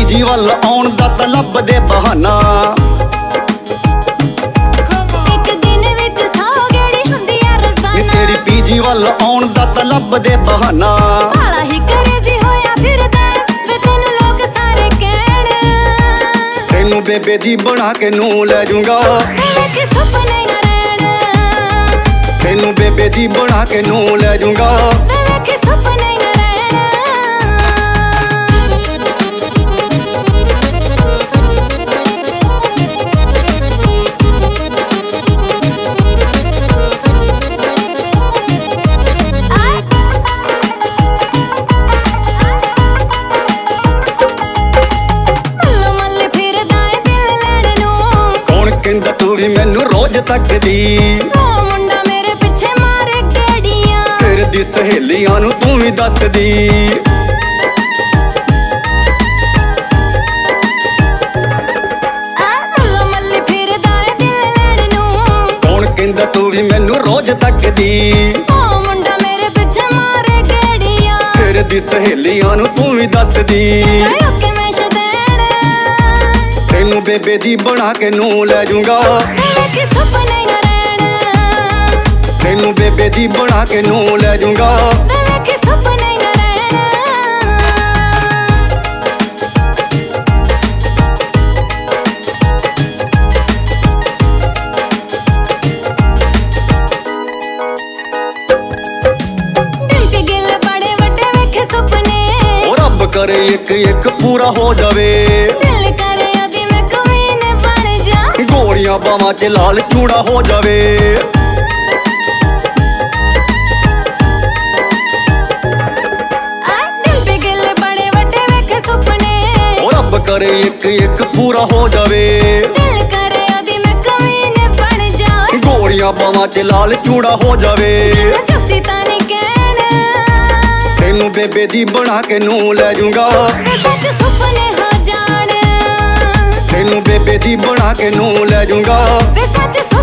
PG ਵੱਲ ਆਉਣ ਦਾ ਤਾਂ ਲੱਭਦੇ ਬਹਾਨਾ। ਇੱਕ ਦਿਨ ਵਿੱਚ 100 ਗੇੜੀ ਹੁੰਦੀ ਆ ਰੋਜ਼ਾਨਾ। ਤੇਰੀ ਪੀਜੀ ਵੱਲ ਆਉਣ ਦਾ ਤਾਂ ਲੱਭਦੇ ਬਹਾਨਾ। ਬਾਲਾ ਹੀ ਕਰੇਜ਼ੀ ਹੋਇਆ ਫਿਰਦਾ ਵੇ ਤੈਨੂੰ ਲੋਕ ਸਾਰੇ ਕਹਿਣ। ਤੈਨੂੰ ਬੇਬੇ ਦੀ ਬਣਾ ਕੇ ਨੂੰ ਲੈ ਜੂੰਗਾ, ਵੇਖੀ ਸੁਪਨੇ ਨਾ ਰਹਿਣ। ਤੈਨੂੰ ਬੇਬੇ ਦੀ ਬਣਾ ਕੇ ਨੂੰ ਲੈ ਜੂੰਗਾ। ਵੇਖੀ ਸੁਪਨੇ ਨਾ ਰਹਿਣ। ਕਹਿੰਦਾ ਤੂੰ ਵੀ ਮੈਨੂੰ ਰੋਜ਼ ਤੱਕਦੀ, ਉਹ ਮੁੰਡਾ ਮੇਰੇ ਪਿੱਛੇ ਮਾਰੇ ਗੇੜੀਆਂ। ਫਿਰਦੀ ਸਹੇਲੀਆਂ ਨੂੰ ਤੂੰ ਵੀ ਦੱਸਦੀ। ਮੱਲੋ ਮੱਲੀ ਫਿਰਦਾ ਏ ਦਿਲ ਲੈਣ ਨੂੰ। ਕੌਣ ਕਹਿੰਦਾ ਤੂੰ ਵੀ ਮੈਨੂੰ ਰੋਜ਼ ਤੱਕਦੀ, ਉਹ ਮੁੰਡਾ ਮੇਰੇ ਪਿੱਛੇ ਮਾਰੇ ਗੇੜੀਆਂ। ਫਿਰਦੀ ਸਹੇਲੀਆਂ ਨੂੰ ਤੂੰ ਵੀ ਦੱਸਦੀ। ਓਕੇ ਮੈਂ ਸ਼ਦੈਣ, ਤੈਨੂੰ ਬੇਬੇ ਦੀ ਬਣਾ ਕੇ ਨੂੰ ਲੈ ਜੂੰਗਾ। ਵੇਖੀ ਸੁਪਨੇ ਨਾ ਰਹਿਣ। ਤੈਨੂੰ ਬੇਬੇ ਦੀ ਬਣਾ ਕੇ ਨੂੰ ਲੈ ਜੂੰਗਾ। ਵੇਖੀ ਸੁਪਨੇ ਨਾ ਰਹਿਣ। ਡਿੰਪੀ ਗਿੱਲ ਬੜੇ ਵੱਡੇ ਵੇਖੇ ਸੁਪਨੇ, ਉਹ ਰੱਬ ਕਰੇ ਇੱਕ ਇੱਕ ਪੂਰਾ ਹੋ ਜਾਵੇ। ਦਿਲ ਕਰੇ ਉਹਦੀ ਮੈਂ ਕਮੀਨੇ ਬਣ ਜਾ। ਗੋਰੀਆਂ ਬਾਵਾਂ 'ਚ ਲਾਲ ਚੂੜਾ ਹੋ ਜਾਵੇ। ਡਿੰਪੀ ਗਿੱਲ ਬੜੇ ਵੱਡੇ ਵੇਖੇ ਸੁਪਨੇ, ਉਹ ਰੱਬ ਕਰੇ ਇੱਕ ਇੱਕ ਪੂਰਾ ਹੋ ਜਾਵੇ। ਦਿਲ ਕਰੇ ਉਹਦੀ ਮੈਂ ਕਮੀਨੇ ਬਣ ਜਾ। ਗੋਰੀਆਂ ਬਾਵਾਂ 'ਚ ਲਾਲ ਚੂੜਾ ਹੋ ਜਾਵੇ। ਜਿਹਨੂੰ ਜੱਸੀ ਤਾਂ ਨਹੀਂ ਕਹਿਣ। ਤੈਨੂੰ ਬੇਬੇ ਦੀ ਬਣਾ ਕੇ ਨੂੰ ਲੈ ਜੂੰਗਾ। ਵੇ ਸੱਚ ਸੁਪਨੇ ਹੋ ਜਾਣ। ਤੈਨੂੰ ਬੇਬੇ ਦੀ ਬਣਾ ਕੇ ਨੂੰ ਲੈ ਜੂੰਗਾ। ਵੇ ਸੱਚ